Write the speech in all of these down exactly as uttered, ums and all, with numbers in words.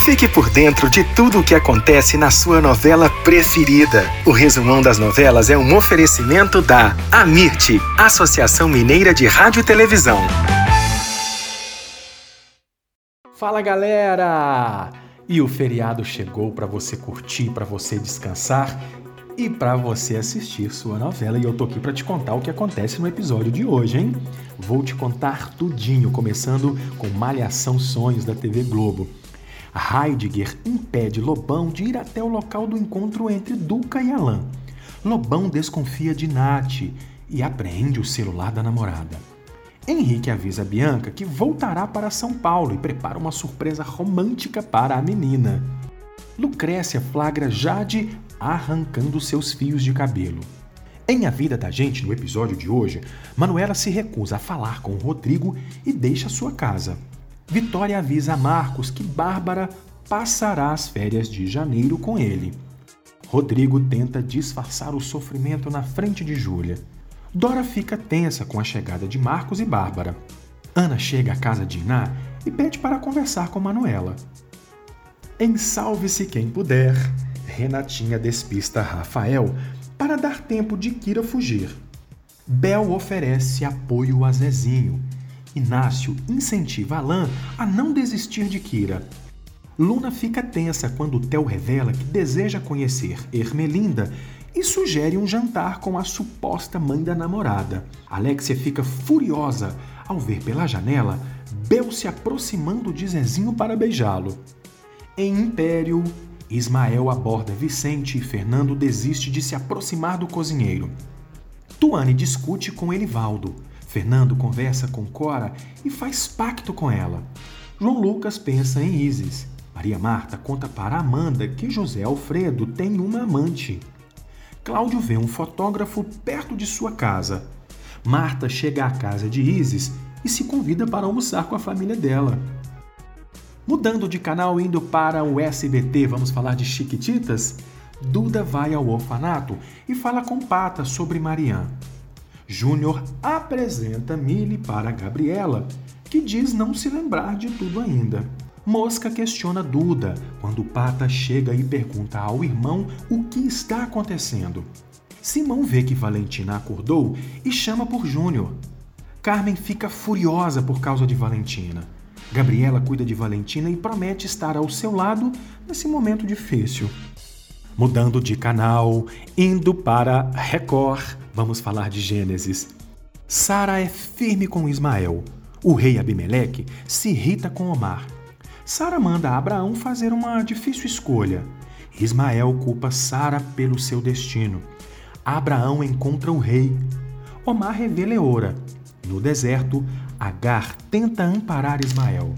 Fique por dentro de tudo o que acontece na sua novela preferida. O Resumão das Novelas é um oferecimento da AMIRT, Associação Mineira de Rádio e Televisão. Fala, galera! E o feriado chegou para você curtir, para você descansar e para você assistir sua novela. E eu tô aqui para te contar o que acontece no episódio de hoje, hein? Vou te contar tudinho, começando com Malhação Sonhos da T V Globo. Heidegger impede Lobão de ir até o local do encontro entre Duca e Alain. Lobão desconfia de Nath e apreende o celular da namorada. Henrique avisa Bianca que voltará para São Paulo e prepara uma surpresa romântica para a menina. Lucrécia flagra Jade arrancando seus fios de cabelo. Em A Vida da Gente, no episódio de hoje, Manuela se recusa a falar com Rodrigo e deixa sua casa. Vitória avisa a Marcos que Bárbara passará as férias de janeiro com ele. Rodrigo tenta disfarçar o sofrimento na frente de Júlia. Dora fica tensa com a chegada de Marcos e Bárbara. Ana chega à casa de Iná e pede para conversar com Manuela. Em Salve-se Quem Puder, Renatinha despista Rafael para dar tempo de Kira fugir. Bel oferece apoio a Zezinho. Inácio incentiva Alain a não desistir de Kira. Luna fica tensa quando Theo revela que deseja conhecer Ermelinda e sugere um jantar com a suposta mãe da namorada. Alexia fica furiosa ao ver pela janela Bel se aproximando de Zezinho para beijá-lo. Em Império, Ismael aborda Vicente e Fernando desiste de se aproximar do cozinheiro. Tuane discute com Elivaldo. Fernando conversa com Cora e faz pacto com ela. João Lucas pensa em Isis. Maria Marta conta para Amanda que José Alfredo tem uma amante. Cláudio vê um fotógrafo perto de sua casa. Marta chega à casa de Isis e se convida para almoçar com a família dela. Mudando de canal, indo para o S B T, vamos falar de Chiquititas? Duda vai ao orfanato e fala com Pata sobre Marian. Júnior apresenta Mili para Gabriela, que diz não se lembrar de tudo ainda. Mosca questiona Duda quando Pata chega e pergunta ao irmão o que está acontecendo. Simão vê que Valentina acordou e chama por Júnior. Carmen fica furiosa por causa de Valentina. Gabriela cuida de Valentina e promete estar ao seu lado nesse momento difícil. Mudando de canal, indo para Record, vamos falar de Gênesis. Sara é firme com Ismael. O rei Abimeleque se irrita com Omar. Sara manda Abraão fazer uma difícil escolha. Ismael culpa Sara pelo seu destino. Abraão encontra o rei. Omar revê Leora. No deserto, Agar tenta amparar Ismael.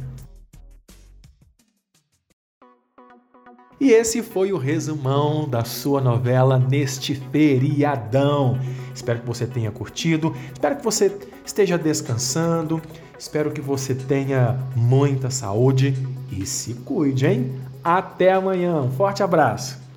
E esse foi o resumão da sua novela neste feriadão. Espero que você tenha curtido, espero que você esteja descansando, espero que você tenha muita saúde e se cuide, hein? Até amanhã, um forte abraço!